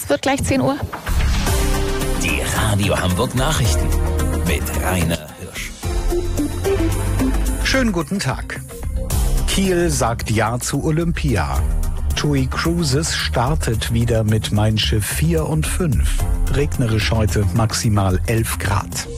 Es wird gleich 10 Uhr. Die Radio Hamburg Nachrichten mit Rainer Hirsch. Schönen guten Tag. Kiel sagt Ja zu Olympia. TUI Cruises startet wieder mit Mein Schiff 4 und 5. Regnerisch heute, maximal 11 Grad.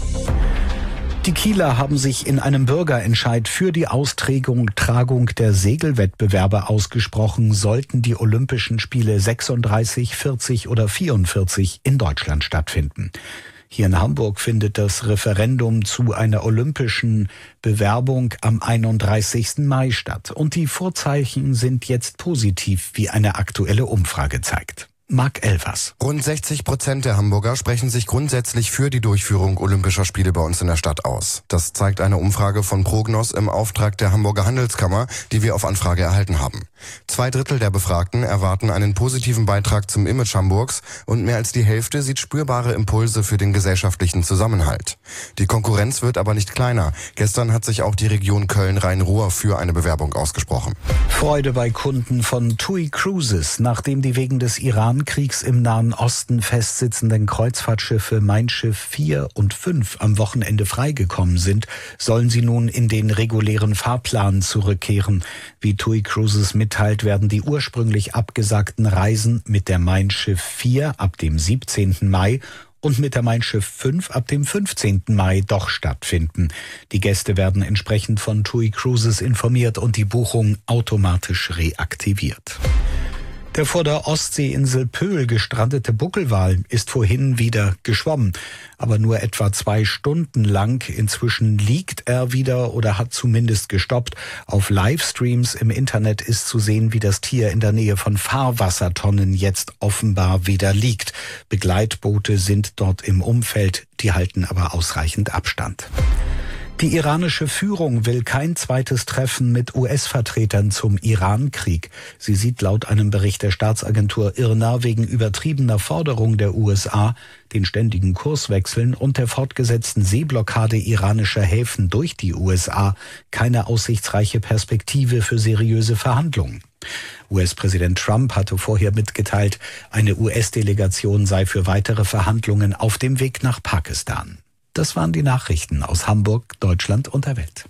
Die Kieler haben sich in einem Bürgerentscheid für die Austragung der Segelwettbewerbe ausgesprochen, sollten die Olympischen Spiele 36, 40 oder 44 in Deutschland stattfinden. Hier in Hamburg findet das Referendum zu einer olympischen Bewerbung am 31. Mai statt. Und die Vorzeichen sind jetzt positiv, wie eine aktuelle Umfrage zeigt. Marc Elvers. Rund 60% der Hamburger sprechen sich grundsätzlich für die Durchführung Olympischer Spiele bei uns in der Stadt aus. Das zeigt eine Umfrage von Prognos im Auftrag der Hamburger Handelskammer, die wir auf Anfrage erhalten haben. 2/3 der Befragten erwarten einen positiven Beitrag zum Image Hamburgs und mehr als die Hälfte sieht spürbare Impulse für den gesellschaftlichen Zusammenhalt. Die Konkurrenz wird aber nicht kleiner. Gestern hat sich auch die Region Köln-Rhein-Ruhr für eine Bewerbung ausgesprochen. Freude bei Kunden von TUI Cruises, nachdem die wegen des Iran-Kriegs im Nahen Osten festsitzenden Kreuzfahrtschiffe Mein Schiff 4 und 5 am Wochenende freigekommen sind, sollen sie nun in den regulären Fahrplan zurückkehren. Wie TUI Cruises mitteilt, werden die ursprünglich abgesagten Reisen mit der Mein Schiff 4 ab dem 17. Mai und mit der Mein Schiff 5 ab dem 15. Mai doch stattfinden. Die Gäste werden entsprechend von TUI Cruises informiert und die Buchung automatisch reaktiviert. Der vor der Ostseeinsel Pöhl gestrandete Buckelwal ist vorhin wieder geschwommen, aber nur etwa 2 Stunden lang. Inzwischen liegt er wieder oder hat zumindest gestoppt. Auf Livestreams im Internet ist zu sehen, wie das Tier in der Nähe von Fahrwassertonnen jetzt offenbar wieder liegt. Begleitboote sind dort im Umfeld, die halten aber ausreichend Abstand. Die iranische Führung will kein zweites Treffen mit US-Vertretern zum Iran-Krieg. Sie sieht laut einem Bericht der Staatsagentur IRNA wegen übertriebener Forderungen der USA, den ständigen Kurswechseln und der fortgesetzten Seeblockade iranischer Häfen durch die USA keine aussichtsreiche Perspektive für seriöse Verhandlungen. US-Präsident Trump hatte vorher mitgeteilt, eine US-Delegation sei für weitere Verhandlungen auf dem Weg nach Pakistan. Das waren die Nachrichten aus Hamburg, Deutschland und der Welt.